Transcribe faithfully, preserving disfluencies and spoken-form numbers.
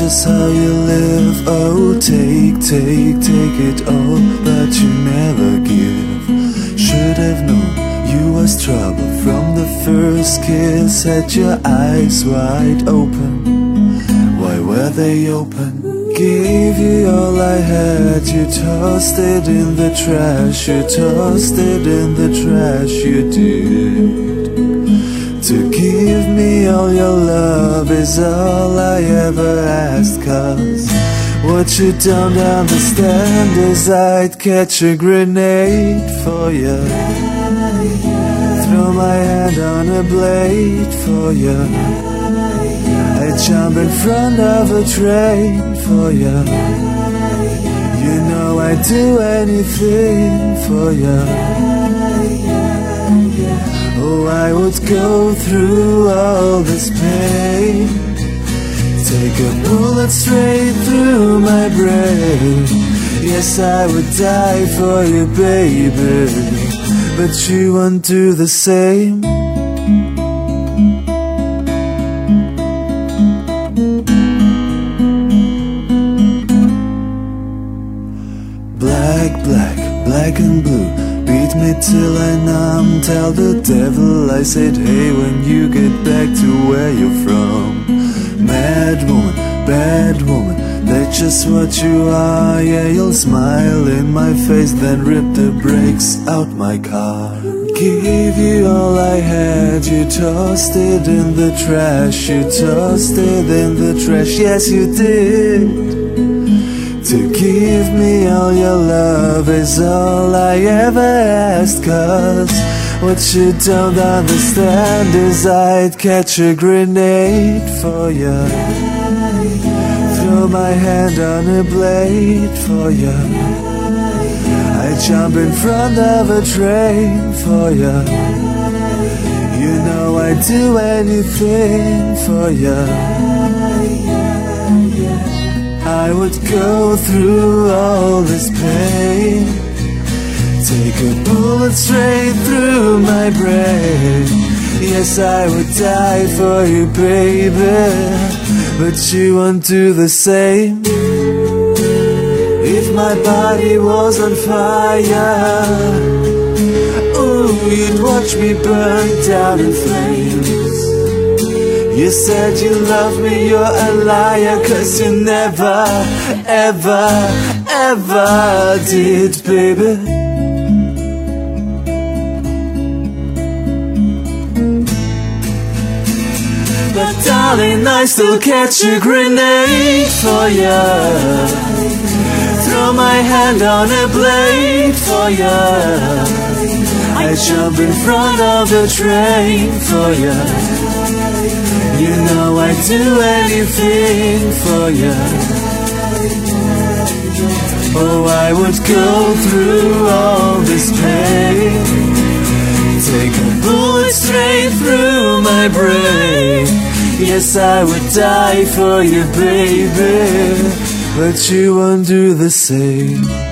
just how you live. Oh, take, take, take it all, but you never give. Should have known you was trouble from the first kiss. Had your eyes wide open, why were they open? Gave you all I had, you tossed it in the trash. You tossed it in the trash, you did. To give me all your love is all I ever asked. Cause what you don't understand is I'd catch a grenade for you, throw my hand on a blade for you, I'd jump in front of a train for you. You know I'd do anything for you. Oh, I would go through all this pain, take a bullet straight through my brain. Yes, I would die for you, baby, but you won't do the same. Black, black, black and blue, beat me till I numb. Tell the devil I said hey when you get back to where you're from. Mad woman, bad woman, that's just what you are. Yeah, you'll smile in my face, then rip the brakes out my car. Gave you all I had, you tossed it in the trash. You tossed it in the trash, yes you did. To give me all your love is all I ever asked. Cause what you don't understand is I'd catch a grenade for you, throw my hand on a blade for you, I'd jump in front of a train for you. You know I'd do anything for you. I would go through all this pain, take a bullet straight through my brain. Yes, I would die for you, baby, but you won't do the same. If my body was on fire, ooh, you'd watch me burn down in flames. You said you love me, you're a liar, cause you never, ever, ever did, baby. But darling, I still catch a grenade for you, throw my hand on a blade for you, I jump in front of the train for you. You know I'd do anything for you. Oh, I would go through all this pain, take a bullet straight through my brain. Yes, I would die for you, baby, but you won't do the same.